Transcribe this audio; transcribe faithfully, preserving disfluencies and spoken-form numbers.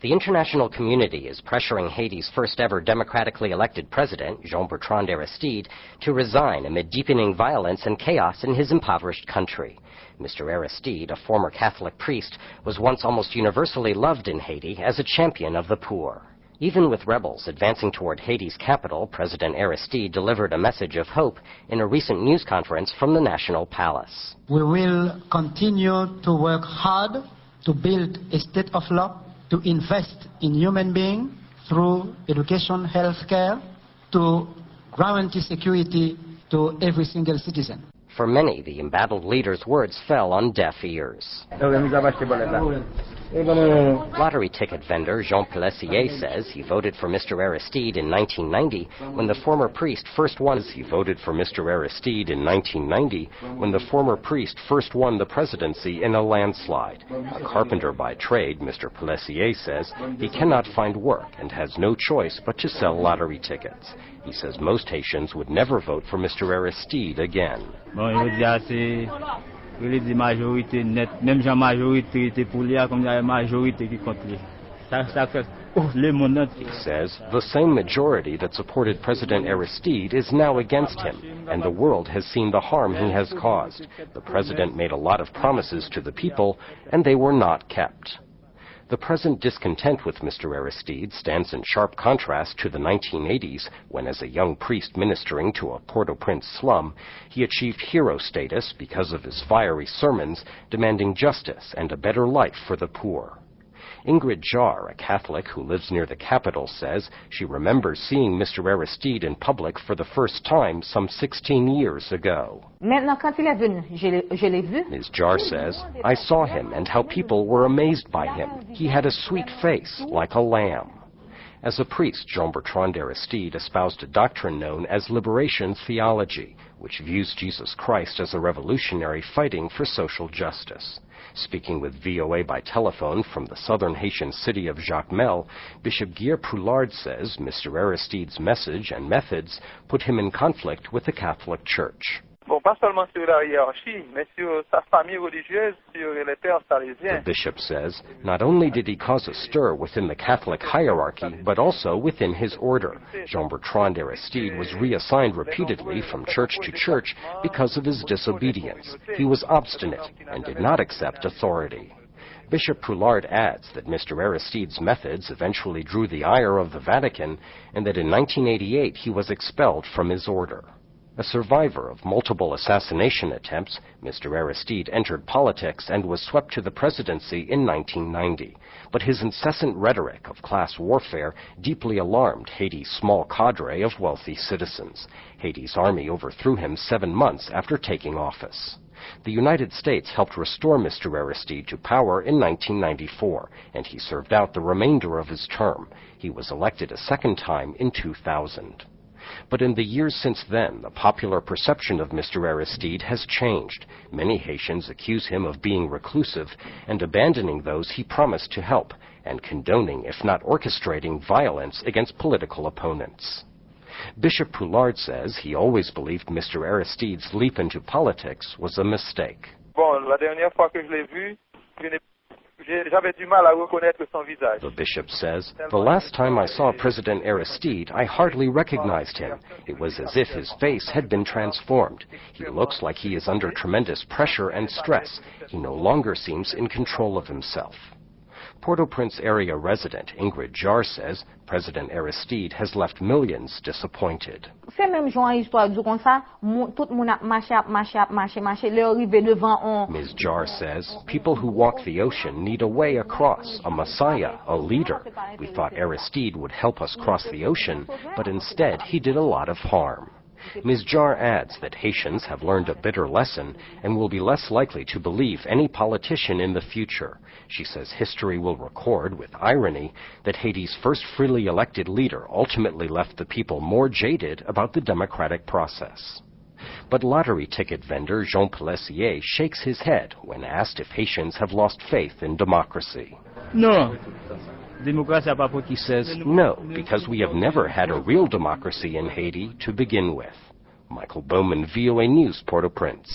The international community is pressuring Haiti's first-ever democratically elected president, Jean-Bertrand Aristide, to resign amid deepening violence and chaos in his impoverished country. Mister Aristide, a former Catholic priest, was once almost universally loved in Haiti as a champion of the poor. Even with rebels advancing toward Haiti's capital, President Aristide delivered a message of hope in a recent news conference from the National Palace. We will continue to work hard to build a state of law, to invest in human beings through education, health care, to guarantee security to every single citizen. For many, the embattled leader's words fell on deaf ears. Lottery ticket vendor Jean Pelessier says he voted for Mister Aristide in nineteen ninety when the former priest first won. He voted for Mister Aristide in nineteen ninety when the former priest first won the presidency in a landslide. A carpenter by trade, Mister Pelessier says he cannot find work and has no choice but to sell lottery tickets. He says most Haitians would never vote for Mister Aristide again. He says the same majority that supported President Aristide is now against him, and the world has seen the harm he has caused. The president made a lot of promises to the people, and they were not kept. The present discontent with Mister Aristide stands in sharp contrast to the nineteen eighties, when as a young priest ministering to a Port-au-Prince slum, he achieved hero status because of his fiery sermons demanding justice and a better life for the poor. Ingrid Jar, a Catholic who lives near the capital, says she remembers seeing Mister Aristide in public for the first time some sixteen years ago. Miz Jar says, I saw him and how people were amazed by him. He had a sweet face, like a lamb. As a priest, Jean-Bertrand Aristide espoused a doctrine known as liberation theology, which views Jesus Christ as a revolutionary fighting for social justice. Speaking with V O A by telephone from the southern Haitian city of Jacmel, Bishop Guy Poulard says Mister Aristide's message and methods put him in conflict with the Catholic Church. The bishop says not only did he cause a stir within the Catholic hierarchy, but also within his order. Jean-Bertrand Aristide was reassigned repeatedly from church to church because of his disobedience. He was obstinate and did not accept authority. Bishop Poulard adds that Mister Aristide's methods eventually drew the ire of the Vatican and that in nineteen eighty-eight he was expelled from his order. A survivor of multiple assassination attempts, Mister Aristide entered politics and was swept to the presidency in nineteen ninety. But his incessant rhetoric of class warfare deeply alarmed Haiti's small cadre of wealthy citizens. Haiti's army overthrew him seven months after taking office. The United States helped restore Mister Aristide to power in nineteen ninety-four, and he served out the remainder of his term. He was elected a second time in two thousand. But in the years since then, the popular perception of Mister Aristide has changed. Many Haitians accuse him of being reclusive and abandoning those he promised to help, and condoning, if not orchestrating, violence against political opponents. Bishop Poulard says he always believed Mister Aristide's leap into politics was a mistake. Bon, la dernière fois que je l'ai vu, je n'ai The bishop says, the last time I saw President Aristide, I hardly recognized him. It was as if his face had been transformed. He looks like he is under tremendous pressure and stress. He no longer seems in control of himself. Port-au-Prince area resident Ingrid Jar says President Aristide has left millions disappointed. Miz Jar says people who walk the ocean need a way across, a messiah, a leader. We thought Aristide would help us cross the ocean, but instead he did a lot of harm. Miz Jar adds that Haitians have learned a bitter lesson and will be less likely to believe any politician in the future. She says history will record, with irony, that Haiti's first freely elected leader ultimately left the people more jaded about the democratic process. But lottery ticket vendor Jean Pelessier shakes his head when asked if Haitians have lost faith in democracy. No. He says, no, because we have never had a real democracy in Haiti to begin with. Michael Bowman, V O A News, Port-au-Prince.